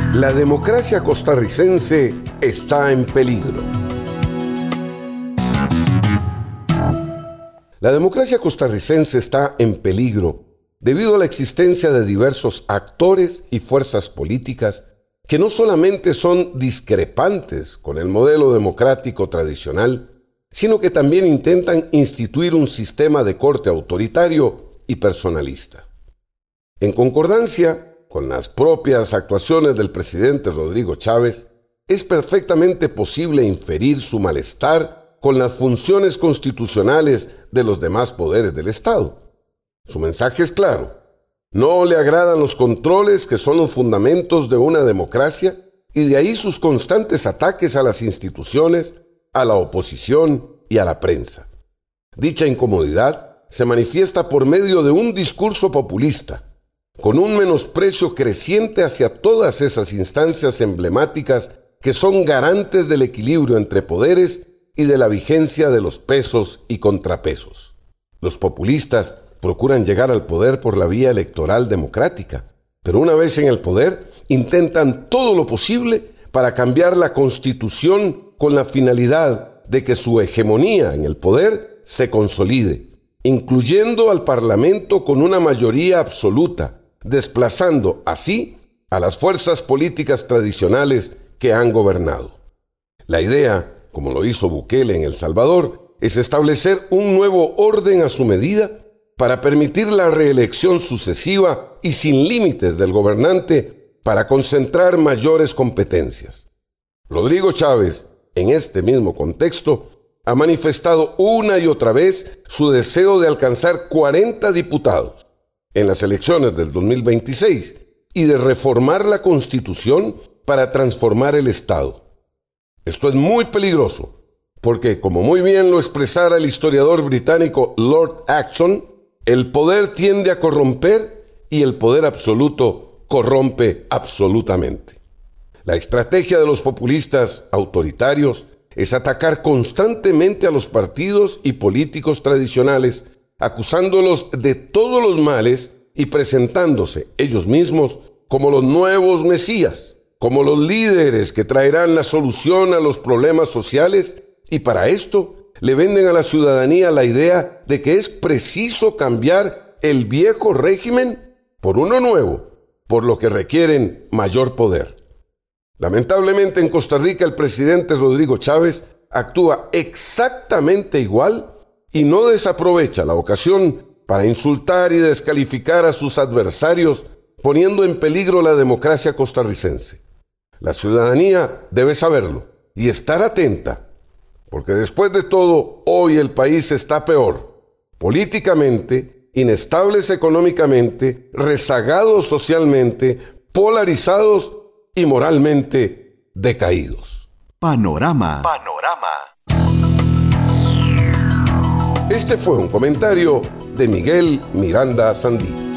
La democracia costarricense está en peligro. La democracia costarricense está en peligro debido a la existencia de diversos actores y fuerzas políticas que no solamente son discrepantes con el modelo democrático tradicional, sino que también intentan instituir un sistema de corte autoritario y personalista. En concordancia con las propias actuaciones del presidente Rodrigo Chávez, es perfectamente posible inferir su malestar con las funciones constitucionales de los demás poderes del Estado. Su mensaje es claro: no le agradan los controles que son los fundamentos de una democracia, y de ahí sus constantes ataques a las instituciones, a la oposición y a la prensa. Dicha incomodidad se manifiesta por medio de un discurso populista, con un menosprecio creciente hacia todas esas instancias emblemáticas que son garantes del equilibrio entre poderes y de la vigencia de los pesos y contrapesos. Los populistas procuran llegar al poder por la vía electoral democrática, pero una vez en el poder intentan todo lo posible para cambiar la Constitución con la finalidad de que su hegemonía en el poder se consolide, incluyendo al Parlamento con una mayoría absoluta, desplazando así a las fuerzas políticas tradicionales que han gobernado. La idea, como lo hizo Bukele en El Salvador, es establecer un nuevo orden a su medida para permitir la reelección sucesiva y sin límites del gobernante para concentrar mayores competencias. Rodrigo Chávez, en este mismo contexto, ha manifestado una y otra vez su deseo de alcanzar 40 diputados en las elecciones del 2026 y de reformar la Constitución para transformar el Estado. Esto es muy peligroso, porque, como muy bien lo expresara el historiador británico Lord Acton, el poder tiende a corromper y el poder absoluto corrompe absolutamente. La estrategia de los populistas autoritarios es atacar constantemente a los partidos y políticos tradicionales, acusándolos de todos los males y presentándose ellos mismos como los nuevos mesías, como los líderes que traerán la solución a los problemas sociales, y para esto le venden a la ciudadanía la idea de que es preciso cambiar el viejo régimen por uno nuevo, por lo que requieren mayor poder. Lamentablemente en Costa Rica el presidente Rodrigo Chávez actúa exactamente igual y no desaprovecha la ocasión para insultar y descalificar a sus adversarios, poniendo en peligro la democracia costarricense. La ciudadanía debe saberlo y estar atenta, porque después de todo, hoy el país está peor, políticamente, inestables económicamente, rezagados socialmente, polarizados y moralmente decaídos. Panorama. Este fue un comentario de Miguel Miranda Sandí.